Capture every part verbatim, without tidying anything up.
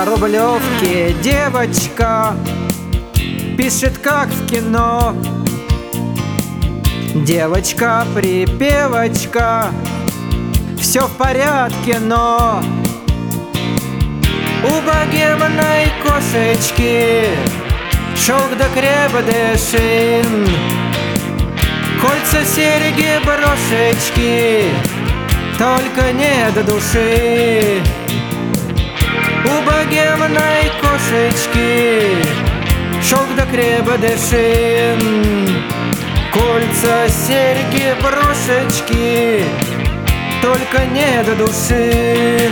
На Рублевке девочка пишет, как в кино. Девочка-припевочка, все в порядке, но у богемной кошечки шелк да крепдышин, кольца, серьги, брошечки, только не до души. У богемной кошечки шелк да крепдышин, кольца, серьги, брошечки, только не до души.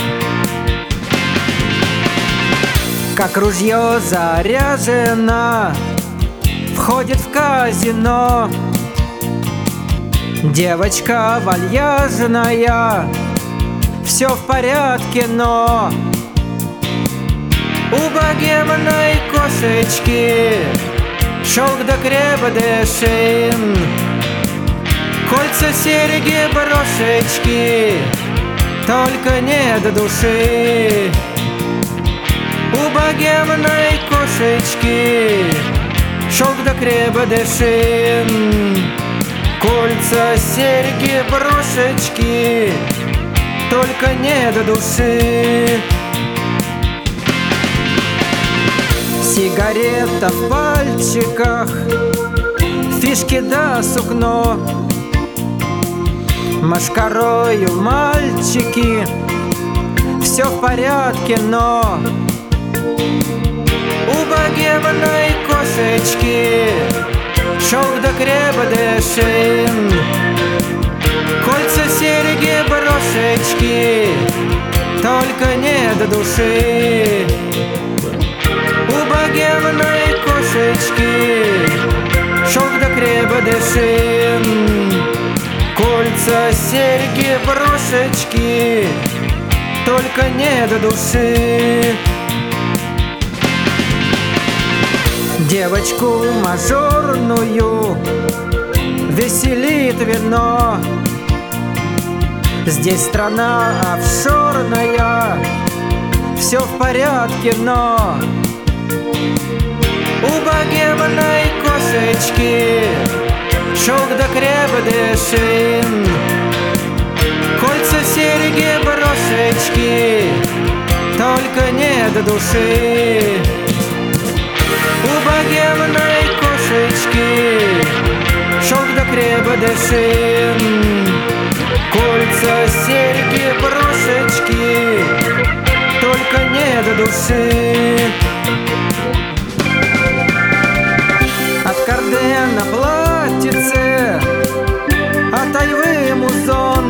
Как ружье заряжено, входит в казино. Девочка вальяжная, все в порядке, но у богемной кошечки шелк да крепдышин, кольца, серьги, брошечки, только не до души. У богемной кошечки шелк да крепдышин, кольца, серьги, брошечки, только не до души. Сигарета в пальчиках, фишки да сукно. Машкарою мальчики, все в порядке, но у богемной кошечки шелк да крепдышин, кольца, серьги, брошечки, только не до души. У богемной кошечки шелк да крепдышин, кольца, серьги, брошечки, только не до души. Девочку мажорную веселит вино. Здесь страна офшорная, все в порядке, но у богемной кошечки шелк да крепдышин, кольца, серьги, брошечки, только не до души. У богемной кошечки шелк да крепдышин, кольца, серьги, брошечки, только не до души. От Кардена платьице, от Айвы музон,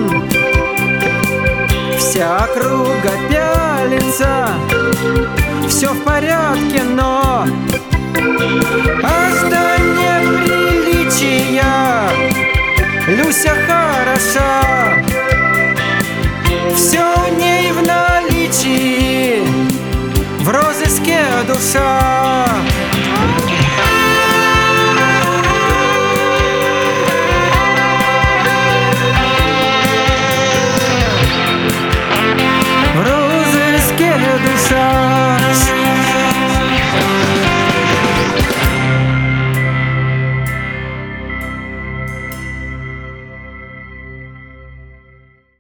вся округа пялится, все в порядке, но аж до неприличия Люся хороша.